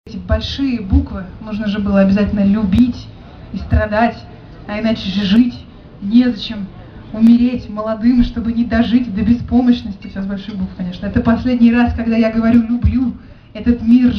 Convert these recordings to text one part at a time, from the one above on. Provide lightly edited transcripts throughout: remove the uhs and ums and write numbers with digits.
Эти большие буквы нужно же было обязательно любить и страдать, а иначе же жить незачем. Умереть молодым, чтобы не дожить до беспомощности. Все с больших букв, конечно. Это последний раз, когда я говорю «люблю». Этот мир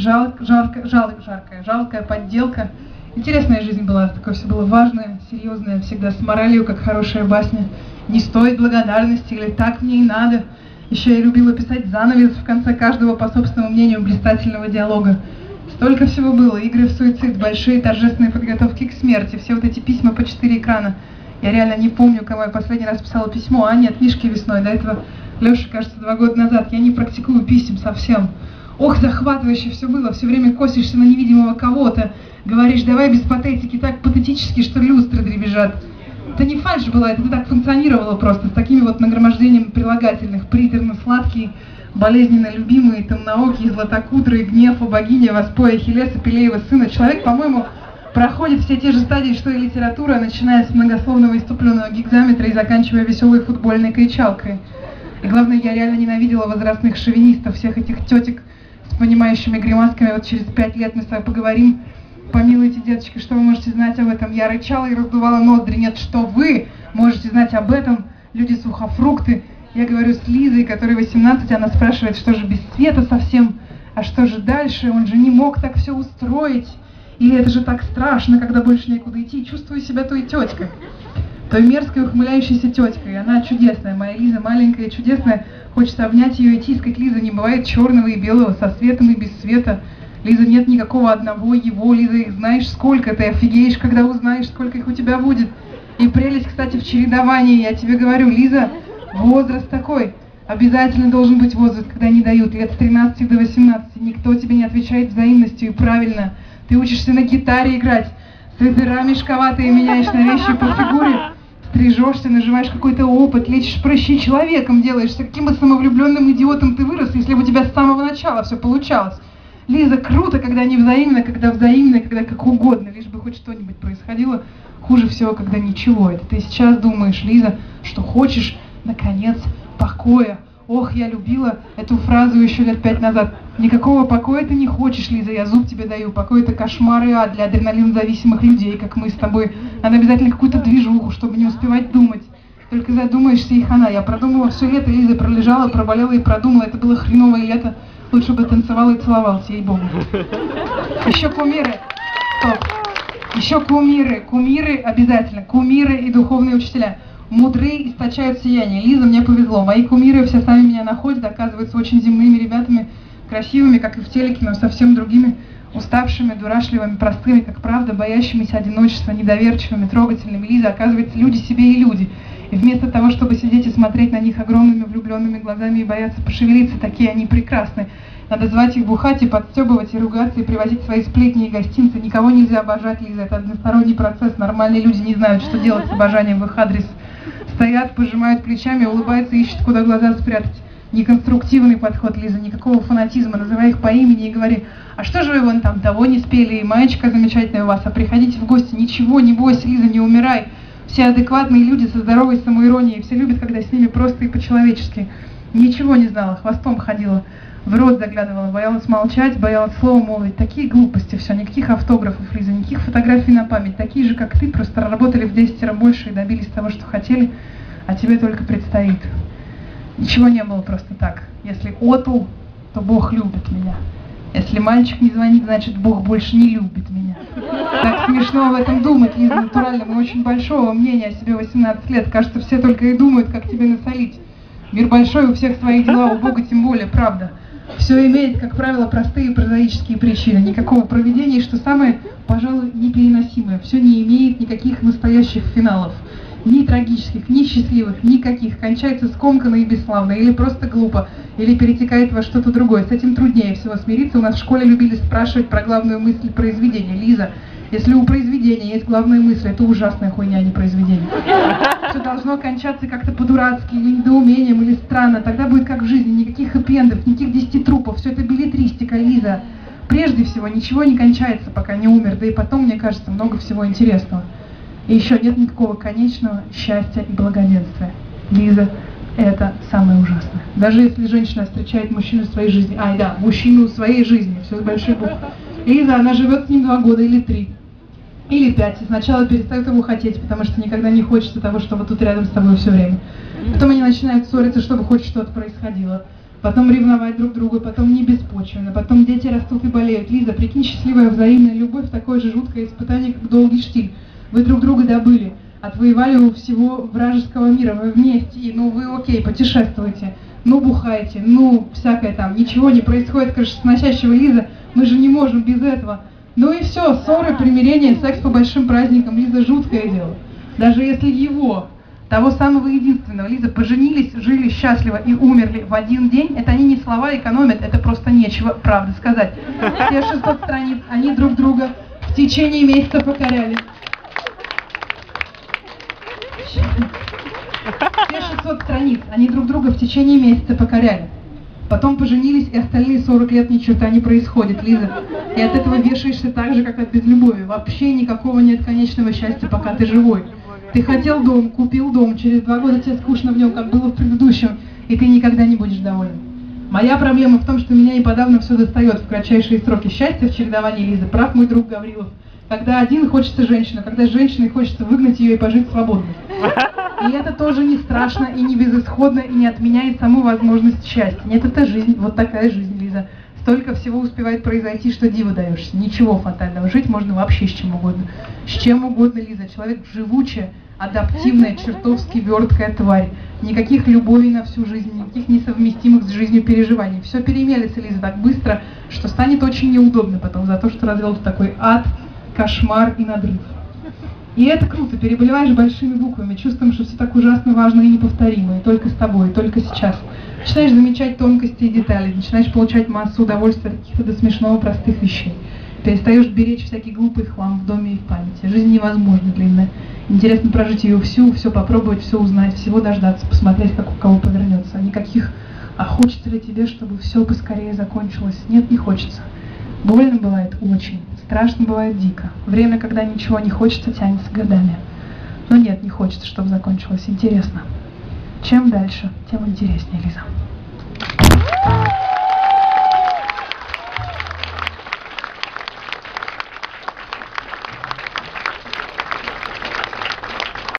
жалкая подделка. Интересная жизнь была, такое все было важное, серьезное, всегда с моралью, как хорошая басня. Не стоит благодарности или так мне и надо. Еще я любила писать занавес в конце каждого, по собственному мнению, блистательного диалога. Столько всего было. Игры в суицид, большие торжественные подготовки к смерти, все вот эти письма по 4 экрана. Я реально не помню, кому я последний раз писала письмо. А нет, Мишке весной. До этого Леша, кажется, 2 года назад. Я не практикую писем совсем. Ох, захватывающе все было. Все время косишься на невидимого кого-то. Говоришь, давай без патетики, так патетически, что люстры дребезжат. Это не фальшь была, это так функционировало просто. С такими вот нагромождением прилагательных. Приторно-сладкие, болезненно любимые, темноокие, златокудрые, гнев, о богине, воспоя Ахиллеса, Пелеева сына. Человек, по-моему, проходит все те же стадии, что и литература, начиная с многословного иступленного гигзаметра и заканчивая веселой футбольной кричалкой. И главное, я реально ненавидела возрастных шовинистов, всех этих тетек с понимающими гримасками. Вот через 5 лет мы с тобой поговорим. Помилуйте, деточки, что вы можете знать об этом? Я рычала и раздувала ноздри. Нет, что вы можете знать об этом? Люди-сухофрукты. Я говорю с Лизой, которой 18, она спрашивает, что же без света совсем? А что же дальше? Он же не мог так все устроить. Или это же так страшно, когда больше некуда идти. Чувствую себя той теткой, той мерзкой ухмыляющейся теткой. Она чудесная, моя Лиза маленькая и чудесная. Хочется обнять ее и тискать. Лиза, не бывает черного и белого, со светом и без света. Лиза, нет никакого одного его. Лиза, их знаешь сколько, ты офигеешь, когда узнаешь, сколько их у тебя будет. И прелесть, кстати, в чередовании. Я тебе говорю, Лиза, возраст такой. Обязательно должен быть возраст, когда не дают. Лет с 13 до 18. Никто тебе не отвечает взаимностью и правильно. Ты учишься на гитаре играть, свитера мешковатые меняешь на вещи по фигуре, стрижешься, наживаешь какой-то опыт, лечишь прыщи, человеком делаешься. Каким бы самовлюбленным идиотом ты вырос, если бы у тебя с самого начала все получалось. Лиза, круто, когда не взаимно, когда как угодно, лишь бы хоть что-нибудь происходило. Хуже всего, когда ничего. Это ты сейчас думаешь, Лиза, что хочешь, наконец, покоя. Ох, я любила эту фразу еще лет 5 назад. Никакого покоя ты не хочешь, Лиза, я зуб тебе даю. Покой — это кошмар и ад для адреналинзависимых людей, как мы с тобой. Надо обязательно какую-то движуху, чтобы не успевать думать. Только задумаешься, и хана. Я продумала все лето, Лиза, пролежала, проболела и продумала. Это было хреновое лето. Лучше бы танцевал и целовался, ей-богу. Еще кумиры. Стоп. Еще кумиры. Кумиры обязательно. Кумиры и духовные учителя. Мудрые источают сияние. Лиза, мне повезло. Мои кумиры все сами меня находят, оказываются очень земными ребятами, красивыми, как и в телеке, но совсем другими, уставшими, дурашливыми, простыми, как правда, боящимися одиночества, недоверчивыми, трогательными. Лиза, оказывается, люди себе и люди. И вместо того, чтобы сидеть и смотреть на них огромными влюбленными глазами и бояться пошевелиться, такие они прекрасны. Надо звать их бухать и подстебывать, и ругаться, и привозить свои сплетни и гостинцы. Никого нельзя обожать, Лиза, это односторонний процесс. Нормальные люди не знают, что делать с обожанием в их адрес. Стоят, пожимают плечами, улыбаются, ищут, куда глаза спрятать. Неконструктивный подход, Лиза, никакого фанатизма. Называй их по имени и говори, а что же вы вон там того не спели, и маечка замечательная у вас, а приходите в гости, ничего, не бойся, Лиза, не умирай. Все адекватные люди со здоровой самоиронией, все любят, когда с ними просто и по-человечески. Ничего не знала, хвостом ходила, в рот заглядывала, боялась молчать, боялась слова молвить. Такие глупости, все, никаких автографов, Лиза, никаких фотографий на память. Такие же, как ты, просто работали в 10 раз больше и добились того, что хотели, а тебе только предстоит. Ничего не было просто так. Если отл, то Бог любит меня. Если мальчик не звонит, значит Бог больше не любит меня. Так смешно об этом думать, Лиза, натурально. Мы очень большого мнения о себе 18 лет. Кажется, все только и думают, как тебе насолить. Мир большой, у всех свои дела, у Бога тем более, правда. Все имеет, как правило, простые прозаические причины. Никакого провидения, и что самое, пожалуй, непереносимое. Все не имеет никаких настоящих финалов. Ни трагических, ни счастливых, никаких. Кончается скомканно и бесславно, или просто глупо, или перетекает во что-то другое. С этим труднее всего смириться. У нас в школе любили спрашивать про главную мысль произведения. Лиза, если у произведения есть главная мысль, это ужасная хуйня, а не произведение. Все должно кончаться как-то по-дурацки, или недоумением, или странно. Тогда будет как в жизни, никаких хэппи-эндов, никаких 10 трупов. Все это беллетристика, Лиза. Прежде всего, ничего не кончается, пока не умер. Да и потом, мне кажется, много всего интересного. И еще нет никакого конечного счастья и благоденствия. Лиза, это самое ужасное. Даже если женщина встречает мужчину в своей жизни, мужчину в своей жизни, все с большой буквы, Лиза, она живет с ним 2 года или 3. Или 5, и сначала перестают его хотеть, потому что никогда не хочется того, что вот тут рядом с тобой все время. Потом они начинают ссориться, чтобы хоть что-то происходило. Потом ревновать друг друга, потом не беспочвенно, потом дети растут и болеют. Лиза, прикинь, счастливая взаимная любовь, такое же жуткое испытание, как долгий штиль. Вы друг друга добыли, отвоевали у всего вражеского мира, вы вместе, и ну вы окей, путешествуете, ну бухаете, ну всякое там, ничего не происходит, крышесносящего, Лиза, мы же не можем без этого. Ну и все, ссоры, примирение, секс по большим праздникам, Лиза, жуткое дело. Даже если его, того самого единственного, Лиза, поженились, жили счастливо и умерли в один день, это они не слова экономят, это просто нечего, правда, сказать. Все 600 страниц, они друг друга в течение месяца покоряли. Все 600 страниц, они друг друга в течение месяца покоряли. Потом поженились, и остальные 40 лет ни черта не происходит, Лиза. И от этого вешаешься так же, как от безлюбови. Вообще никакого нет конечного счастья, пока ты живой. Ты хотел дом, купил дом, через 2 года тебе скучно в нем, как было в предыдущем, и ты никогда не будешь доволен. Моя проблема в том, что меня и подавно все достает в кратчайшие сроки. Счастья в чередовании, Лиза, прав мой друг Гаврилов. Когда один хочется женщину, когда с женщиной хочется выгнать ее и пожить свободно. И это тоже не страшно и не безысходно, и не отменяет саму возможность счастья. Нет, это жизнь, вот такая жизнь, Лиза. Столько всего успевает произойти, что диву даешься. Ничего фатального. Жить можно вообще с чем угодно. С чем угодно, Лиза. Человек живучая, адаптивная, чертовски верткая тварь. Никаких любовей на всю жизнь, никаких несовместимых с жизнью переживаний. Все перемелется, Лиза, так быстро, что станет очень неудобно потом за то, что развел ты такой ад, кошмар и надрыв. И это круто, переболеваешь большими буквами, чувством, что все так ужасно важно и неповторимо, и только с тобой, и только сейчас. Начинаешь замечать тонкости и детали, начинаешь получать массу удовольствия от каких-то до смешного простых вещей. Перестаешь беречь всякий глупый хлам в доме и в памяти. Жизнь невозможно длинная. Интересно прожить ее всю, все попробовать, все узнать, всего дождаться, посмотреть, как у кого повернется. Никаких «а хочется ли тебе, чтобы все поскорее закончилось?» Нет, не хочется. Больно бывает очень, страшно бывает дико. Время, когда ничего не хочется, тянется годами. Но нет, не хочется, чтобы закончилось. Интересно. Чем дальше, тем интереснее, Лиза.